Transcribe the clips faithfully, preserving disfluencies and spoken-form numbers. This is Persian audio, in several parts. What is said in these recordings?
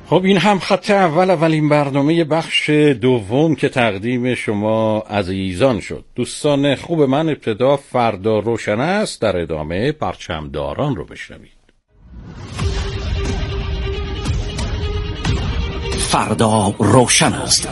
خب این هم خط اول اولین برنامه بخش دوم که تقدیم شما عزیزان شد. دوستان خوب من، ابتدا فردا روشن است، در ادامه پرچمداران رو بشنوید. فردا روشن است.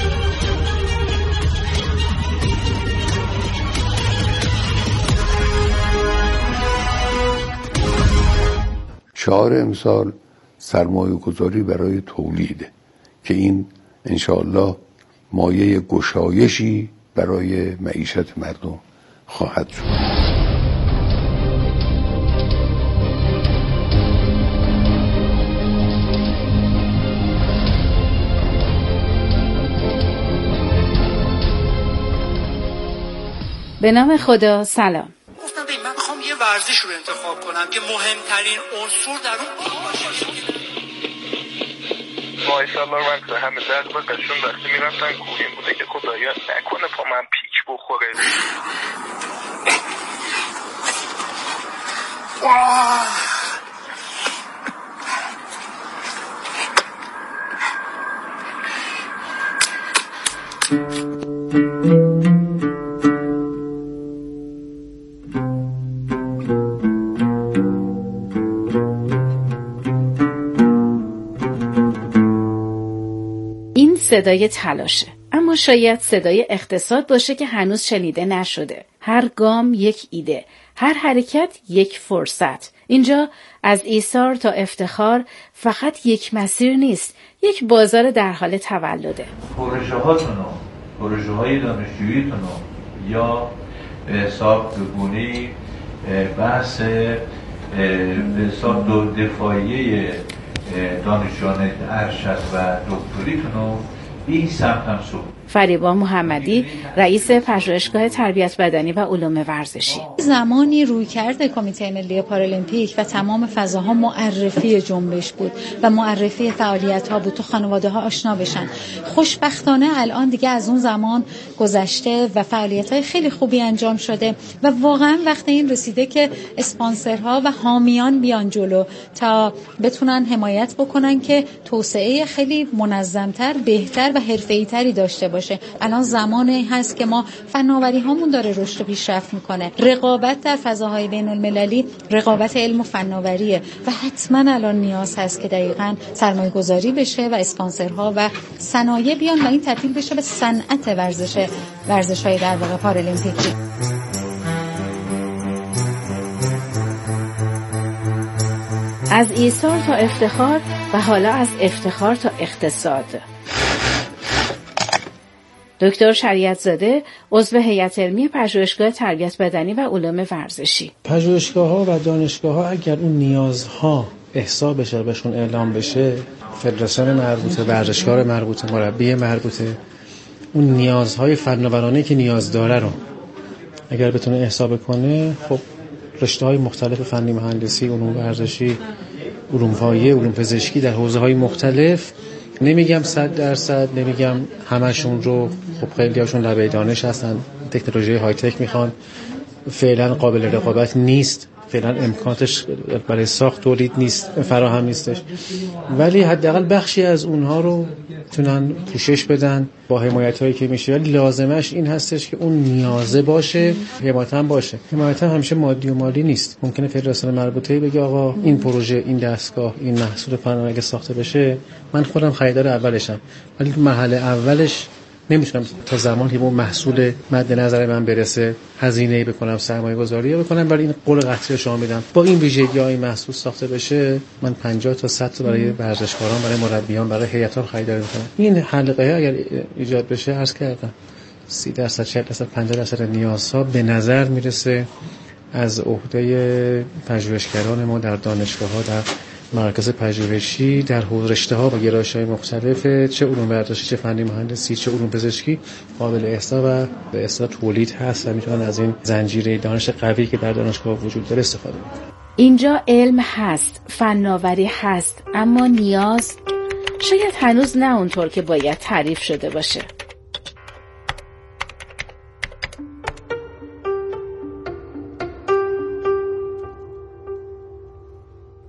چهار امسال سرمایه گذاری برای تولیده که این انشاءالله مایه گشایشی برای معیشت مردم خواهد شد. به نام خدا. سلام. گفتم ببین من میخوام یه ورزش رو انتخاب کنم که مهمترین عنصر در اون باشه. ماشاءالله من همه درد با قشون وقتی میرفتن کوهین بوده که خدایا نکنه پا من پیچ بخوره. صدای تلاشه، اما شاید صدای اقتصاد باشه که هنوز شنیده نشده. هر گام یک ایده، هر حرکت یک فرصت. اینجا از ایثار تا افتخار فقط یک مسیر نیست، یک بازار در حال تولده. پروژه هاتونو، پروژه های دانشجوییتونو یا به حساب بگونی بحث به حساب دو دفاعیه دانشجویان ارشد و دکتریتونو این سمت هم سو. فریبا محمدی، رئیس پژوهشگاه تربیت بدنی و علوم ورزشی. زمانی رویکرد کمیته ملی پارالمپیک و تمام فضاها معرفی جنبش بود و معرفی فعالیت‌ها بود، تو خانواده‌ها آشنا بشن. خوشبختانه الان دیگه از اون زمان گذشته و فعالیت‌های خیلی خوبی انجام شده و واقعا وقت این رسیده که اسپانسرها و حامیان بیان جلو تا بتونن حمایت بکنن که توسعه خیلی منظم‌تر، بهتر و حرفه‌ای‌تری داشته باشه. الان زمانی هست که ما فناوری هامون داره رشد و پیشرفت میکنه. رقابت در فضاهای بین المللی رقابت علم و فناوریه و حتما الان نیاز هست که دقیقاً سرمایه گذاری بشه و اسپانسرها و صنایع بیان و این تبدیل بشه به صنعت ورزش ورزش‌های در واقع پارالمپیکی. از ایثار تا افتخار و حالا از افتخار تا اقتصاد. دکتر شریعت زاده، عضو هیئت علمی پژوهشگاه تربیت بدنی و علوم ورزشی. پژوهشگاه‌ها و دانشگاه‌ها اگر اون نیازها احصا بشه، بهشون اعلام بشه، فدراسیون مربوطه، ورزشکار مربوطه، مربی مربوطه، اون نیازهای فناورانه که نیاز داره رو اگر بتونه احصا بکنه، خب رشته‌های مختلف فنی، مهندسی، علوم ورزشی، علوم پایه، علوم پزشکی در حوزه‌های مختلف، نمیگم صد درصد، نمیگم همشون رو، خب خیلی هاشون لبه دانش هستن، تکنولوژی های تک میخوان، فعلا قابل رقابت نیست، فعلا امکاناتش برای ساخت تولید نیست، فراهم نیستش، ولی حداقل بخشی از اونها رو تونن پوشش بدن با حمایت هایی که میشه. ولی لازمش این هستش که اون نیازه باشه، حمایت هم باشه. حمایت هم همیشه مادی و مالی نیست. ممکنه فدراسیون مربوطه بگه آقا این پروژه، این دستگاه، این محصول فنی اگه ساخته بشه من خودم خریدار اولشم، ولی مرحله اولش نمیتونم تا زمانی که اون محصول مد نظر من برسه هزینه‌ای بکنم، سرمایه گذاری بکنم، ولی این قول قطعی شما میدم با این ویژگی‌های محصول ساخته بشه من پنجاه تا صد تا برای ورزشکاران، برای مربیان، برای هیئت‌ها خریداری میکنم. این حلقه اگر ایجاد بشه، عرض کردم سی درصد، چهل درصد، پنجاه درصد نیازها به نظر میرسه از عهده پژوهشگران ما در دانشگاه‌ها، در مرکز پژوهشی، در رشته‌ها و گرایش‌های مختلف، چه علوم ورزشی، چه فنی مهندسی، چه علوم پزشکی، قابل احصا و به اصطلاح تولید هست و میتونن از این زنجیره دانش قوی که در دانشگاه وجود داره استفاده کنن. اینجا علم هست، فناوری هست، اما نیاز شاید هنوز نه اونطور که باید تعریف شده باشه.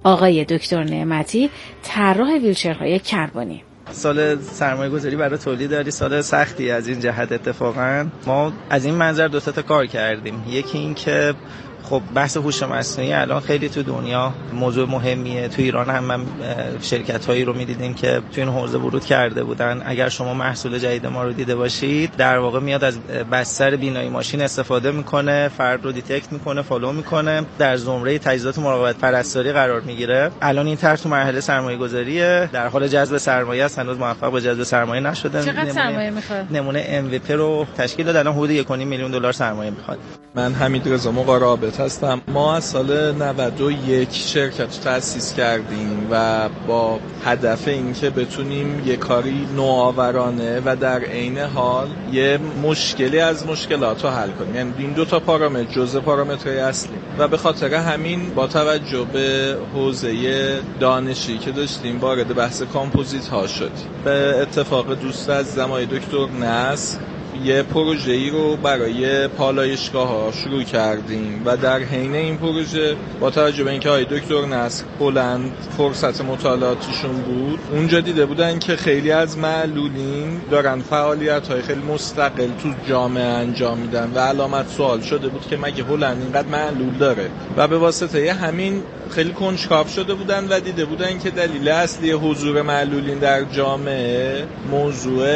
آقای دکتر نعمتی، طراح ویلچرهای کربنی. سال سرمایه گذاری برای تولید داری سال سختی از این جهت. اتفاقا ما از این منظر دو تا کار کردیم. یکی این که خب بحث هوش مصنوعی الان خیلی تو دنیا موضوع مهمیه. تو ایران هم من شرکت‌هایی رو می‌دیدیم که تو این حوزه ورود کرده بودن. اگر شما محصول جدید ما رو دیده باشید، در واقع میاد از بستر بینایی ماشین استفاده میکنه، فرد رو دیتکت میکنه، فالو میکنه، در زمره تجهیزات مراقبت پرستاری قرار میگیره. الان این طرح تو مرحله سرمایه‌گذاریه، در حال جذب سرمایه است، هنوز موفق به جذب سرمایه نشده. چقدر سرمایه میخواد؟ نمونه ام وی پی رو تشکیل داد، الان حدود یک و نیم میلیون دلار سرمایه میخواد. من حمیدرضا مقاربت هستم. ما از سال نود و یک شرکت تأسیس کردیم و با هدف اینکه بتونیم یه کاری نوآورانه و در عین حال یه مشکلی از مشکلات رو حل کنیم. یعنی این دو تا پارامتر جزء پارامترهای اصلی و به خاطر همین با توجه به حوزه دانشی که داشتیم وارد بحث کامپوزیت ها شدیم. به اتفاق دوست از زمای دکتر نصر یه پروژه‌ای رو برای پالایشگاه‌ها شروع کردیم و در حین این پروژه با توجه به اینکه آقای دکتر نصر هلند فرصت مطالعاتیشون بود، اونجا دیده بودن که خیلی از معلولین دارن فعالیت‌های خیلی مستقل تو جامعه انجام میدن و علامت سوال شده بود که مگه هلند اینقدر معلول داره و به واسطه همین خیلی کنجکاو شده بودن و دیده بودن که دلیل اصلی حضور معلولین در جامعه موضوع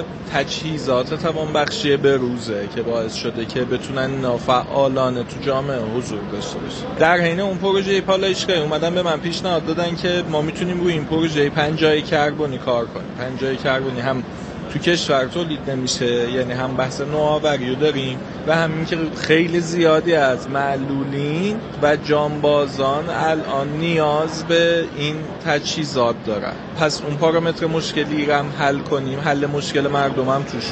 تجهیزات توانبخشی بروزه که باعث شده که بتونن نافعالانه تو جامعه حضور داشته باشن. در حین اون پروژه پالایشگاهی اومدن به من پیشنهاد دادن که ما میتونیم روی این پروژه پنجاه کربنی کار کنیم. پنجاه کربنی هم تو کشور تولید نمیشه، یعنی هم بحث نوآوری رو داریم و همین که خیلی زیادی از معلولین و جانبازان الان نیاز به این تجهیزات دارن. پس اون پارامتر مشکلی رو هم حل کنیم، حل مشکل مردم هم توش.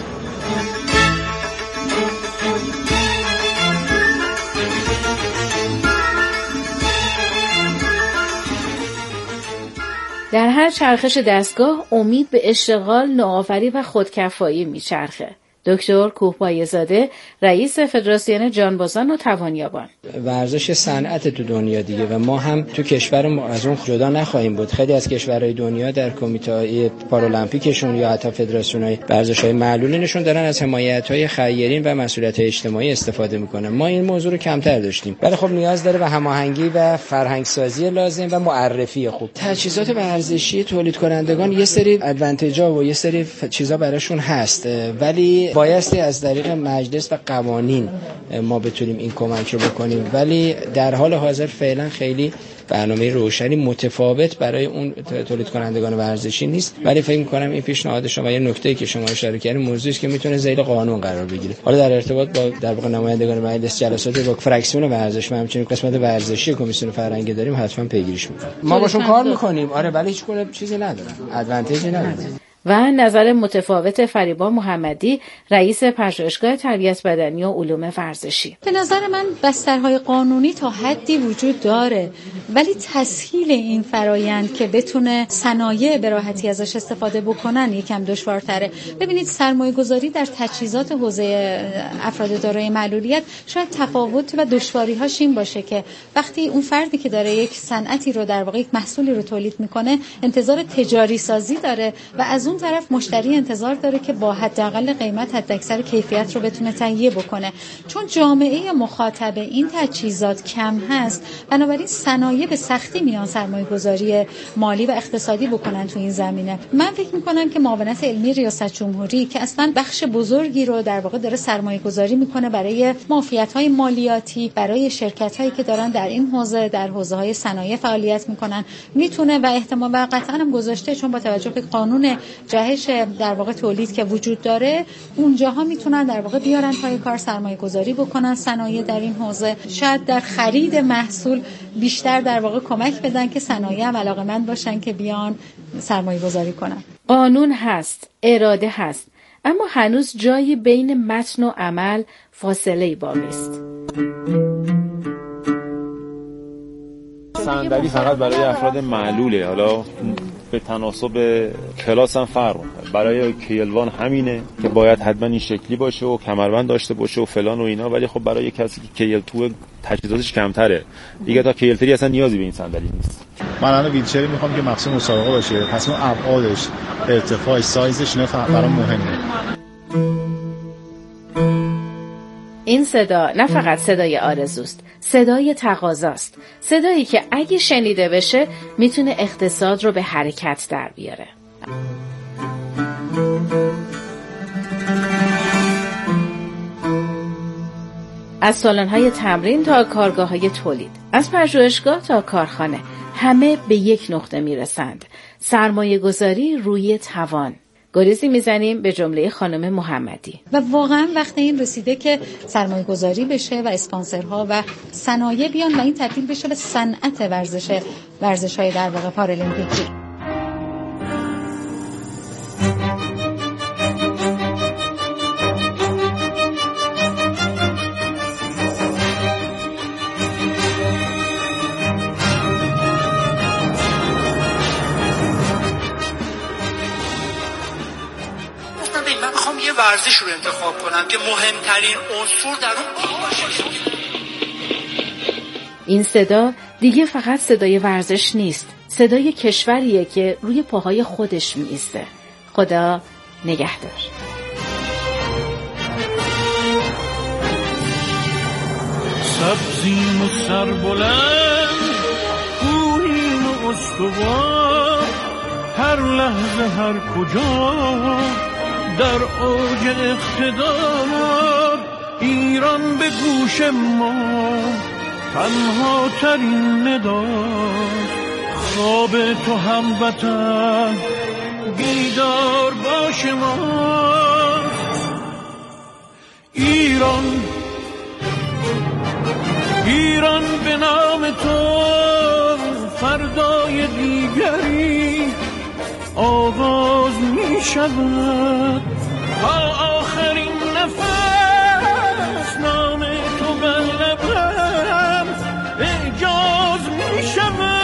در هر چرخش دستگاه امید به اشتغال، نوآوری و خودکفایی میچرخه. دکتر کوهپایه‌زاده، رئیس فدراسیون جانبازان و توانیابان. ورزش صنعت تو دنیا دیگه و ما هم تو کشور از اون جدا نخواهیم بود. خیلی از کشورهای دنیا در کمیته پارالمپیکشون یا حتی فدراسیون‌های ورزش‌های معلولینشون دارن از حمایت‌های خیرین و مسئولیت‌های اجتماعی استفاده میکنن. ما این موضوع رو کمتر داشتیم. ولی خب نیاز داره به هماهنگی و فرهنگ‌سازی لازم و معرفی خوب. تجهیزات ورزشی تولید کنندگان یه سری ادوانتیج‌ها و یه سری چیزا براشون هست، ولی بایستی از طریق مجلس و قوانین ما بتونیم این کمک رو بکنیم، ولی در حال حاضر فعلا خیلی برنامه روشنی متفاوت برای اون تولید کنندگان ورزشی نیست. ولی فکر می‌کنم این پیشنهاد شما یه نکته‌ای که شما اشاره کردین موضوعی است که میتونه ذیل قانون قرار بگیره. حالا در ارتباط با در واقع نمایندگان مجلس جلسات با فرکسیون ورزش و همچنین قسمت ورزشی کمیسیون فرهنگی داریم، حتما پیگیریش می‌کنیم. ما باشون کار می‌کنیم. آره، ولی هیچ گونه چیزی نداره، ادوانتیجی نداره. و نظر متفاوت فریبا محمدی، رئیس پژوهشگاه تربیت بدنی و علوم ورزشی. به نظر من بسترهای قانونی تا حدی وجود داره، ولی تسهیل این فرایند که بتونه صنایع به راحتی ازش استفاده بکنن یکم دشوارتره. ببینید سرمایه گذاری در تجهیزات حوزه افراد دارای معلولیت شاید تفاوت و دشواری‌هاش این باشه که وقتی اون فردی که داره یک صنعتی رو در واقع یک محصولی رو تولید میکنه انتظار تجاری سازی داره و از اون طرف مشتری انتظار داره که با حداقل قیمت حداکثر کیفیت رو بتونه تهیه بکنه. چون جامعه مخاطب این تجهیزات کم هست، بنابراین صنایع به سختی میان سرمایه گذاری مالی و اقتصادی بکنن تو این زمینه. من فکر میکنم که معاونت علمی ریاست جمهوری که اصلا بخش بزرگی رو در واقع داره سرمایه گذاری میکنه برای معافیت‌های مالیاتی، برای شرکت‌هایی که دارن در این حوزه در حوزه‌های صنایع فعالیت میکنن، میتونه و احتمال و قطعاً هم گذاشته، چون با توجه به قانون جهش در واقع تولید که وجود داره اونجاها میتونن در واقع بیارن پای کار سرمایه گذاری بکنن صنایع در این حوزه، شاید در خرید محصول بیشتر در واقع کمک بدن که صنایع هم علاقه‌مند باشن که بیان سرمایه گذاری کنن. قانون هست، اراده هست، اما هنوز جایی بین متن و عمل فاصله باقی است. صندلی فقط برای افراد معلوله، حالا به تناسب کلاس هم فرق می‌کنه. برای کیلوان همینه که باید حتما این شکلی باشه و کمربند داشته باشه و فلان و اینا، ولی خب برای کسی که کیل تو تجهیزاتش کمتره دیگه، تا کیل تری اصلا نیازی به این صندلی نیست. من الان ویلچری میخوام که مخصوص مسابقه باشه، پس اون ابعادش، ارتفاعش، سایزش اینا برام مهمه. این صدا نه فقط صدای آرزوست، صدای تقاضاست، صدایی که اگه شنیده بشه میتونه اقتصاد رو به حرکت در بیاره. از سالن‌های تمرین تا کارگاه‌های تولید، از پژوهشگاه تا کارخانه، همه به یک نقطه میرسند: سرمایه گذاری روی توان. گریزی میزنیم به جمله خانم محمدی. و واقعا وقت این رسیده که سرمایه گذاری بشه و اسپانسرها و صنایع بیان و این تبدیل بشه به صنعت ورزش ورزش‌های در واقع پارالیمپیکی. ورزش رو انتخاب کنم که مهمترین عنصر در اون باشه. این صدا دیگه فقط صدای ورزش نیست، صدای کشوریه که روی پاهای خودش می ایسته. خدا نگهدار. سبزیم و سربلند، کوهین و استوار، هر لحظه هر کجا در اوج اقتدار، ایران به گوش ما تنها ترین ندا، خواب تو هموطن بیدار باش ما. ایران ایران به نام تو فردای دیگری آغاز می شود، تا آخرین نفس نام تو بر لبم اعجاز می شود.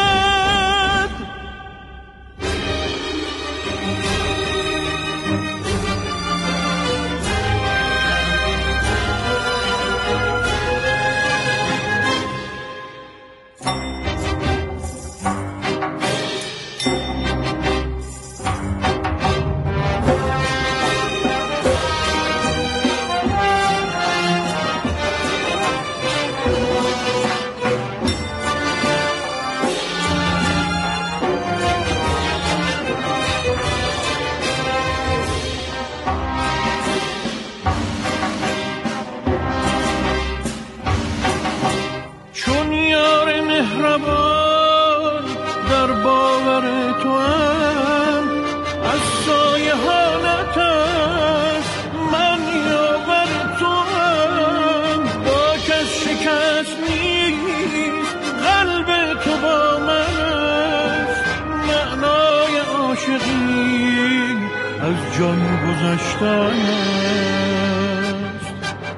در باور تو هم از سایه حالتش من یاور تو هم، با کس شکست نیست قلب تو با من است، معنای عاشقی از جان گذشتن است.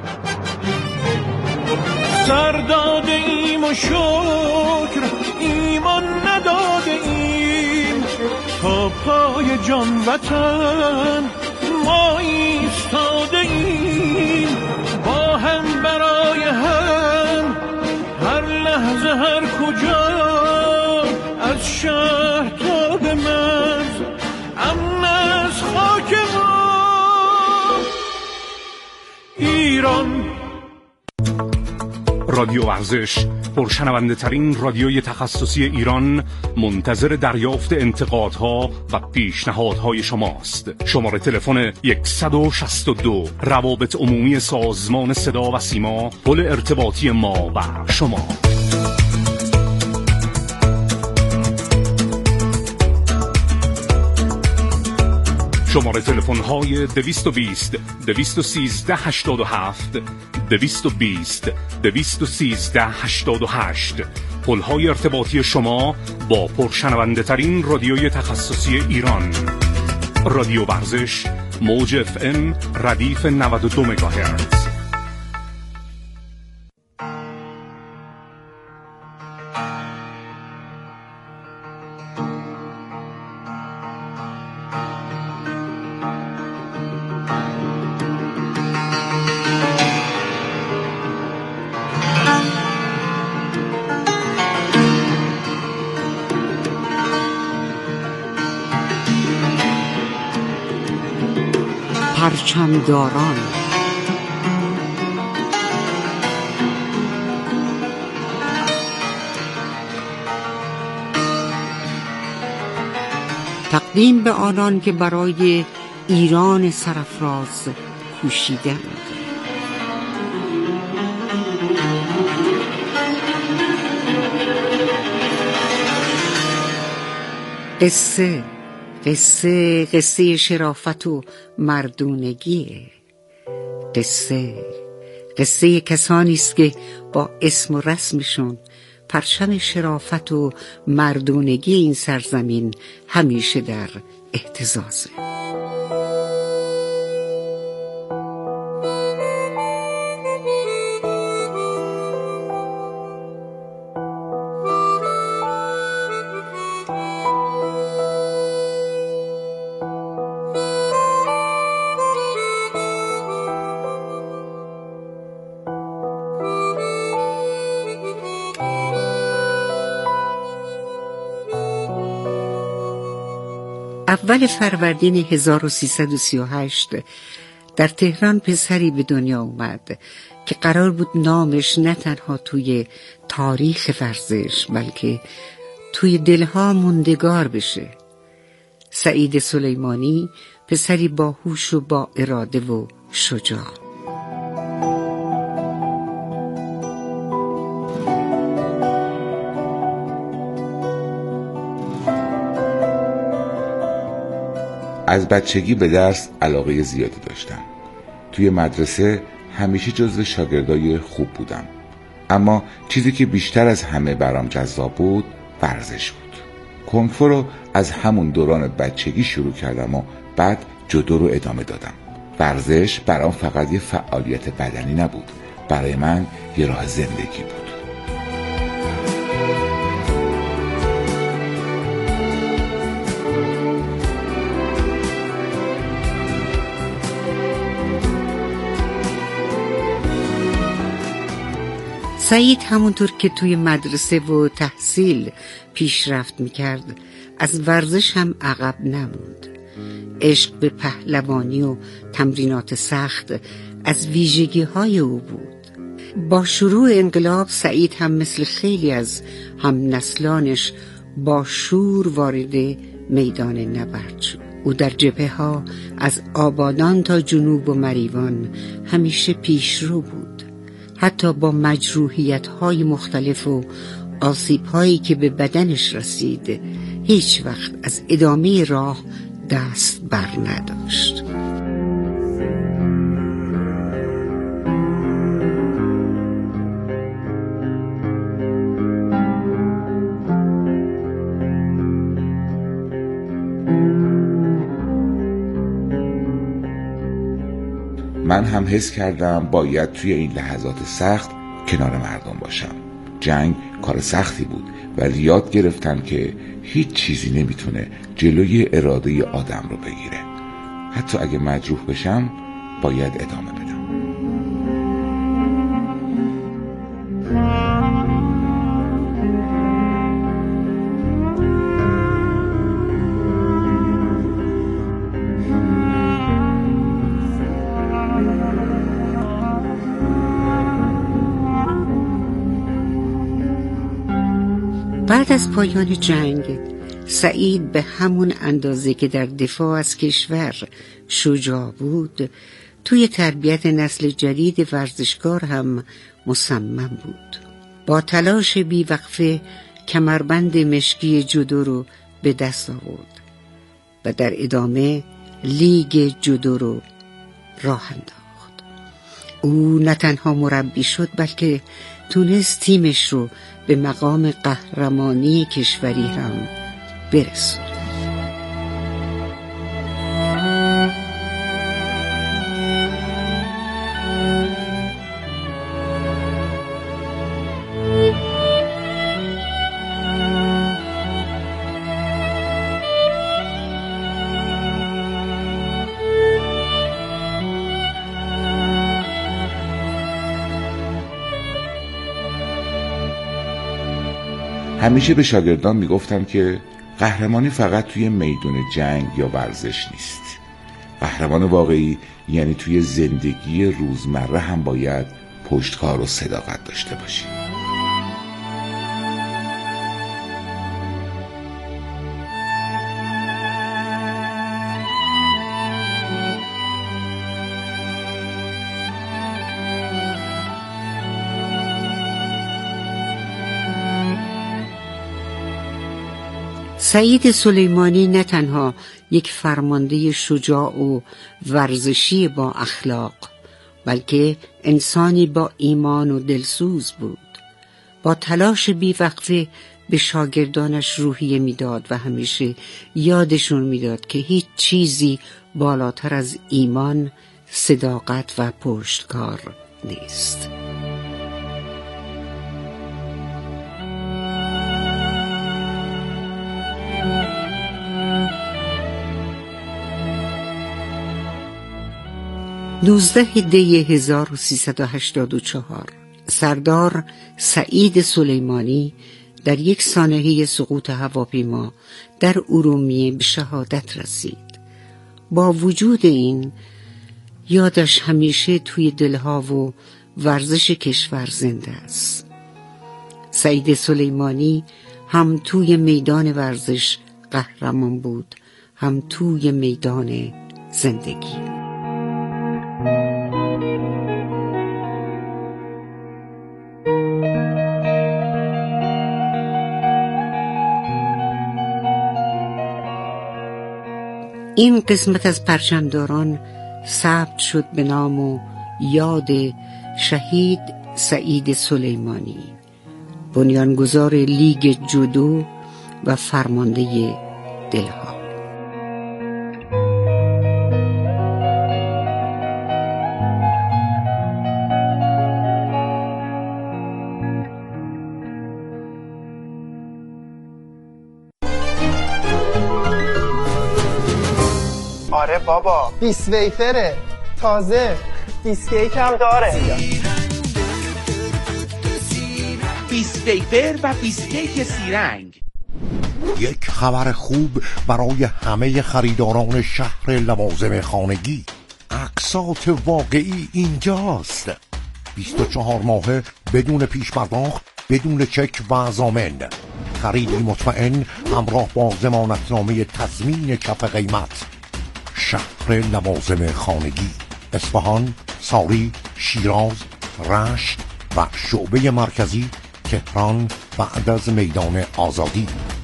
سر داده ایم و شکر ایمان نداده ایم، تا پای جان وطن ما ایستاده ایم، با هم برای هم هر لحظه هر کجا، از شهر تا به مرز امن از خاک ما. ایران رادیو ورزش، پرشنونده ترین رادیوی تخصصی ایران، منتظر دریافت انتقادها و پیشنهادهای شماست. شماره تلفن صد و شصت و دو، روابط عمومی سازمان صدا و سیما، پل ارتباطی ما و شما. شماره تلفن های دویست و بیست دویست و سیزده هشتاد و هفت، دویست و بیست دویست و سیزده هشتاد و هشت، پل‌های ارتباطی شما با پرشنونده ترین رادیوی تخصصی ایران. رادیو ورزش، موج اف ام، ردیف نود و دو مگاهرتز. پرچمداران. تقدیم به آنان که برای ایران سرافراز کوشیدند. قصه قصه قصه شرافت و مردونگیه. قصه قصه کسانی است که با اسم و رسمشون پرچم شرافت و مردونگی این سرزمین همیشه در اهتزازه. اول فروردین هزار و سیصد و سی و هشت در تهران پسری به دنیا اومد که قرار بود نامش نه تنها توی تاریخ ورزش بلکه توی دلها موندگار بشه. سعید سلیمانی، پسری باهوش و با اراده و شجاع. از بچگی به درس علاقه زیادی داشتم. توی مدرسه همیشه جزو شاگردای خوب بودم. اما چیزی که بیشتر از همه برام جذاب بود ورزش بود. کنگ فو رو از همون دوران بچگی شروع کردم و بعد جودو رو ادامه دادم. ورزش برام فقط یه فعالیت بدنی نبود، برای من یه راه زندگی بود. سعید همونطور که توی مدرسه و تحصیل پیشرفت میکرد از ورزش هم عقب نموند. عشق به پهلوانی و تمرینات سخت از ویژگی های او بود. با شروع انقلاب سعید هم مثل خیلی از هم نسلانش با شور وارد میدان نبرد شد. او در جبهه ها از آبادان تا جنوب و مریوان همیشه پیشرو بود. حتی با مجروحیت‌های مختلف و آسیب‌هایی که به بدنش رسید هیچ وقت از ادامه راه دست بر نداشت. من هم حس کردم باید توی این لحظات سخت کنار مردم باشم. جنگ کار سختی بود ولی یاد گرفتم که هیچ چیزی نمیتونه جلوی اراده آدم رو بگیره. حتی اگه مجروح بشم باید ادامه بدم. بعد از پایان جنگ سعید به همون اندازه که در دفاع از کشور شجاع بود توی تربیت نسل جدید ورزشکار هم مصمم بود. با تلاش بیوقفه کمربند مشکی جودو رو به دست آورد و در ادامه لیگ جودو رو راه انداخت. او نه تنها مربی شد بلکه تونست تیمش رو به مقام قهرمانی کشوری هم برسوند. همیشه به شاگردان میگفتم که قهرمانی فقط توی میدون جنگ یا ورزش نیست. قهرمان واقعی یعنی توی زندگی روزمره هم باید پشتکار و صداقت داشته باشی. سعید سلیمانی نه تنها یک فرمانده شجاع و ورزشی با اخلاق، بلکه انسانی با ایمان و دلسوز بود. با تلاش بی‌وقفه به شاگردانش روحیه میداد و همیشه یادشون میداد که هیچ چیزی بالاتر از ایمان، صداقت و پشتکار نیست. نوزده دی هزار و سیصد و هشتاد و چهار سردار سعید سلیمانی در یک سانحه سقوط هواپیما در ارومیه به شهادت رسید. با وجود این یادش همیشه توی دلها و ورزش کشور زنده است. سعید سلیمانی هم توی میدان ورزش قهرمان بود، هم توی میدان زندگی. این قسمت از پرچمداران ثبت شد به نام و یاد شهید سعید سلیمانی، بنیانگذار لیگ جودو و فرمانده دلها. آره بابا، بیس ویفره تازه، دیسکیک هم داره. بیس ویفر و بیسکیک سیرنگ. یک خبر خوب برای همه خریداران شهر لوازم خانگی. اقساط واقعی اینجاست. بیست و چهار ماهه بدون پیش پرداخت، بدون چک و ضامن. خریدی مطمئن همراه با ضمانتنامه تضمین کف قیمت. شهر لوازم خانگی، اصفهان، ساری، شیراز، رشت و شعبه مرکزی تهران بعد از میدان آزادی.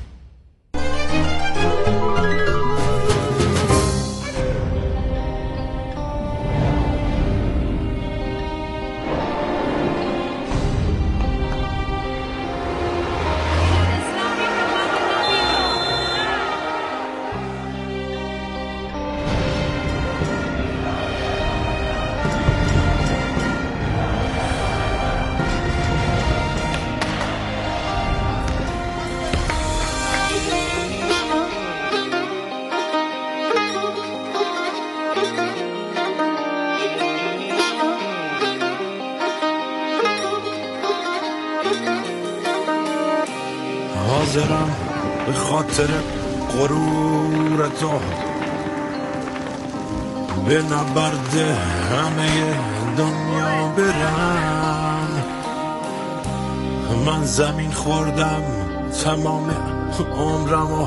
حاضرم به خاطر غرور تو به نبرد همه دنیا برم. من زمین خوردم تمام عمرمو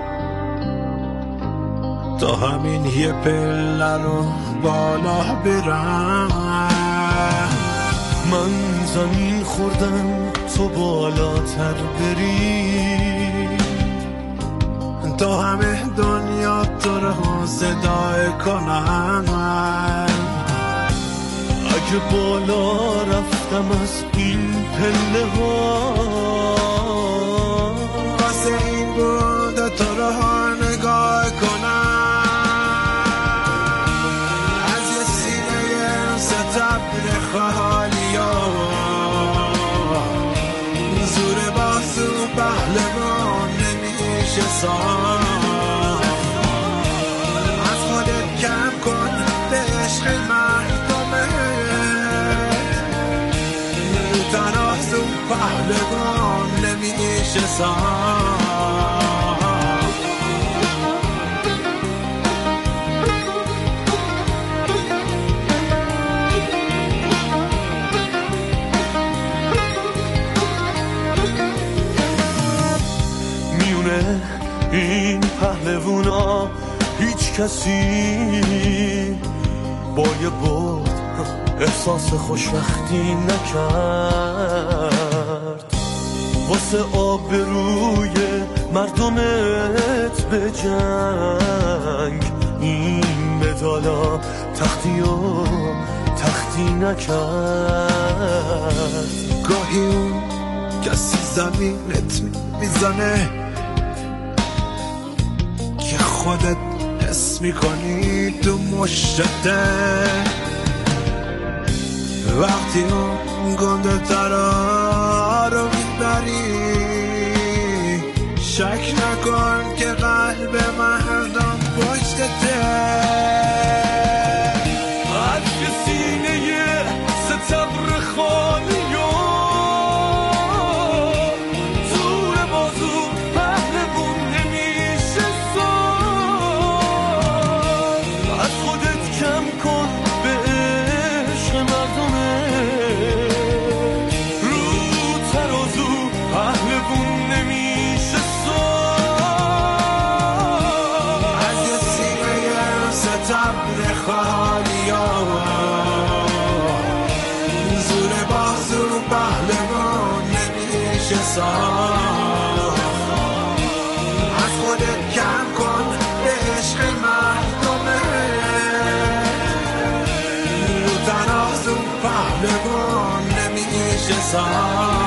تا همین یه پله رو بالا برم. من زمین خوردم تو بالاتر بری تا همه دنیا تو رو صدای کنن. اگه بالا رفتم از این پله ها واسه این بود تو رو نگاه کنن. از یه سینه ستبر خالی ها زور بازو پهلوان نمیشه سان. از خودت کم کن به عشق مردمه تنازو پهلوان نمیشه سان. هیچ کسی با یه بود احساس خوشبختی نکرد. واسه آبروی مردمت به جنگ این مدالا تختی و تختی نکرد. گاهی اون کسی زمینت میزنه که خودت حس میکنی تو مشته. وقتی اون گنده ترا رو میبری شک نکن که قلب مردم پشتته. از که سینه ستبر خالی و زور بازو پهلوون نمیشه ساز. از خودت کم کن به عشق مردمه رو ترازو پهلوون نمیشه ساز. از یه سینه ستبر خالی و زور بازو پهلوان نمیشه ساخت. از خودت کم کن به عشق مردمه رو ترازو پهلوان نمیشه ساخت.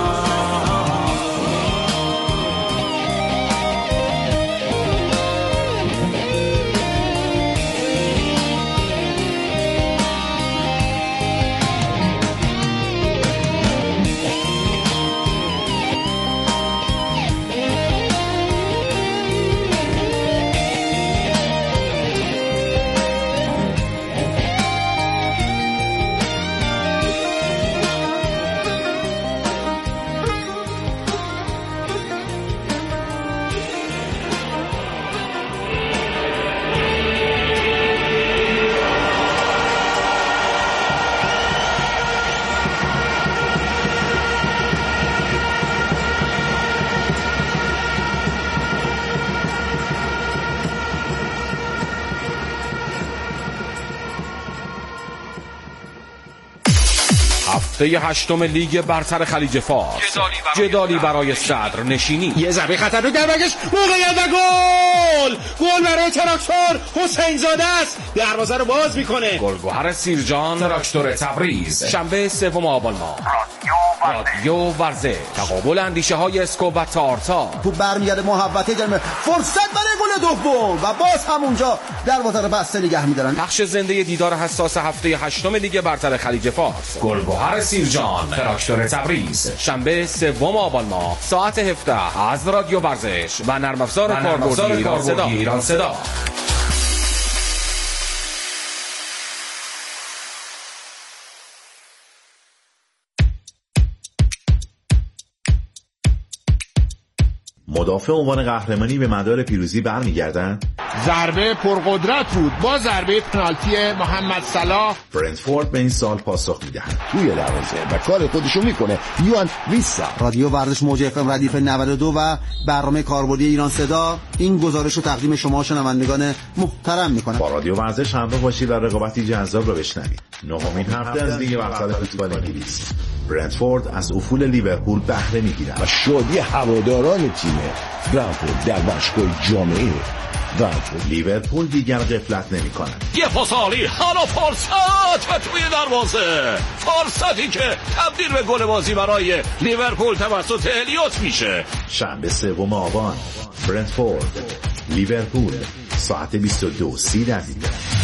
هفته هشتم لیگ برتر خلیج فارس، جدالی برای صدر نشینی. یه ضربه خطرناک در برگشت، موقعیت و گل! گل برای تراکتور حسین زاده است، دروازه رو باز میکنه. گلگهر سیرجان، تراکتور تبریز، شنبه سوم آبان ماه. رادیو ورزش، تقابل اندیشه های اسکو و تارتا. توپ برمیگرده محوطه جریمه، فرصت برای گل دوم و باز همونجا دروازه رو بسته نگه میدارن. پخش زنده دیدار حساس هفته هشتم لیگ برتر خلیج فارس. گلگهر سیرجان، تراکتور تبریز، شنبه سوم آبان ماه ساعت هفده از رادیو ورزش و نرم افزار کاربردی ایران صدا. ایران صدا. مدافع عنوان قهرمانی به مدار پیروزی برمیگردند. ضربه پرقدرت بود با ضربه پنالتی محمد صلاح. برنتفورد به این سال پاسخ میدهد توی دروازه و کار خودشو میکنه. یوان ویسا. رادیو ورزش موج اف ام ردیف نود و دو و برنامه کاربردی ایران صدا این گزارش رو تقدیم شما شنوندگان محترم میکنه. با رادیو ورزش همراه باشید و رقابتی جذاب رو بشنوید. نهمین هفته از لیگ برتر فوتبال انگلیس. برنتفورد از افول لیورپول بهره میگیرد و شادی هواداران تیم برنتفورد در باشگاه جامعه برنتفورد. لیورپول دیگر غفلت نمی‌کند. یه پاسالی حالا فرصت توی دروازه، فرصتی که تبدیل به گل بازی برای لیورپول توسط الیوت میشه. شنبه سوم آبان، برنتفورد لیورپول ساعت بیست و دو و سی دقیقه.